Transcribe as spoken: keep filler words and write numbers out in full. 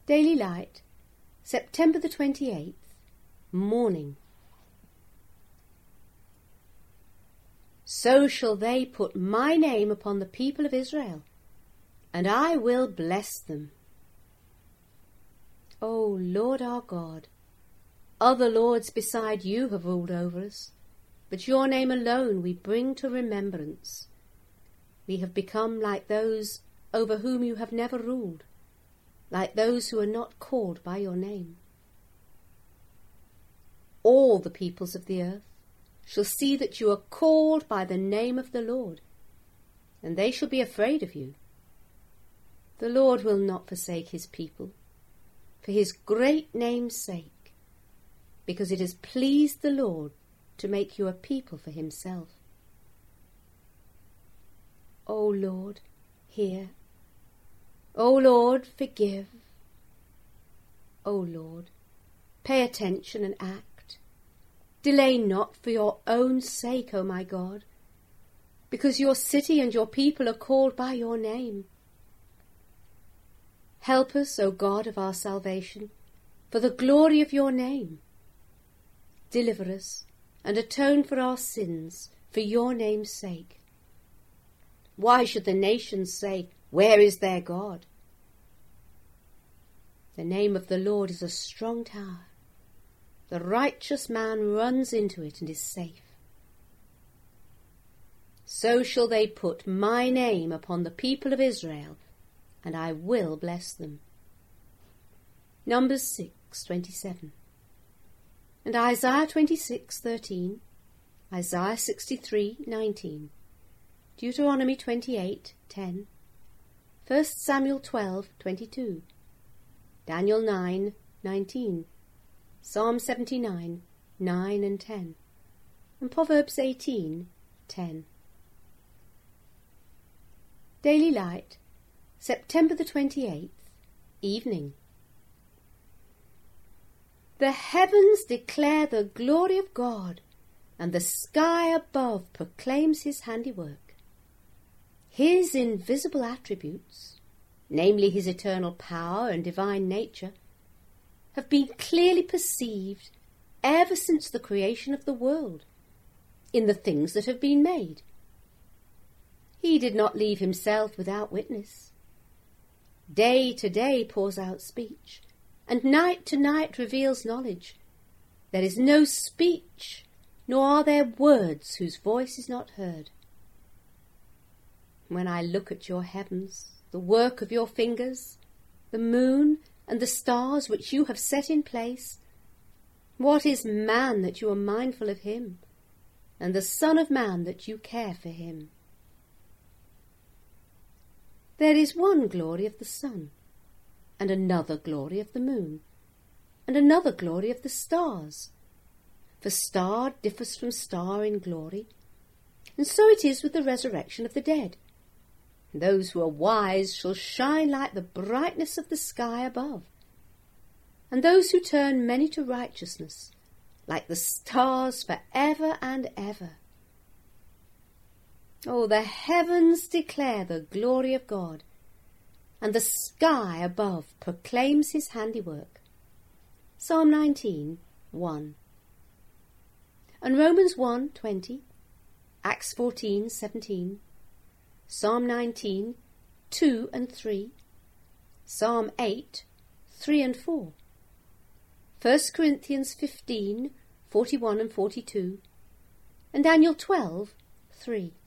Daily Light, September the twenty-eighth, Morning. So shall they put my name upon the people of Israel, and I will bless them. O Lord our God, other lords beside you have ruled over us, but your name alone we bring to remembrance. We have become like those over whom you have never ruled, like those who are not called by your name. All the peoples of the earth shall see that you are called by the name of the Lord, and they shall be afraid of you. The Lord will not forsake his people, for his great name's sake, because it has pleased the Lord to make you a people for himself. O Lord, hear. O Lord, forgive. O Lord, pay attention and act. Delay not for your own sake, O my God, because your city and your people are called by your name. Help us, O God of our salvation, for the glory of your name. Deliver us and atone for our sins for your name's sake. Why should the nations say, "Where is their God?" The name of the Lord is a strong tower. The righteous man runs into it and is safe. So shall they put my name upon the people of Israel, and I will bless them. Numbers six twenty-seven. And Isaiah twenty-six thirteen, Isaiah sixty-three nineteen, Deuteronomy twenty-eight ten, First Samuel twelve twenty-two, Daniel nine nineteen, Psalm seventy-nine nine and ten, and Proverbs eighteen ten. Daily Light, September the twenty-eighth, Evening. The heavens declare the glory of God, and the sky above proclaims his handiwork. His invisible attributes, namely his eternal power and divine nature, have been clearly perceived ever since the creation of the world, in the things that have been made. He did not leave himself without witness. Day to day pours out speech, and night to night reveals knowledge. There is no speech, nor are there words whose voice is not heard. When I look at your heavens, the work of your fingers, the moon and the stars which you have set in place, what is man that you are mindful of him, and the Son of Man that you care for him? There is one glory of the sun, and another glory of the moon, and another glory of the stars. For star differs from star in glory, and so it is with the resurrection of the dead. Those who are wise shall shine like the brightness of the sky above, and those who turn many to righteousness like the stars for ever and ever. Oh, the heavens declare the glory of God, and the sky above proclaims his handiwork. Psalm nineteen one. And Romans one twenty, Acts fourteen seventeen, Psalm nineteen two and three, Psalm eight three and four, First Corinthians fifteen forty-one and forty-two, and Daniel twelve three.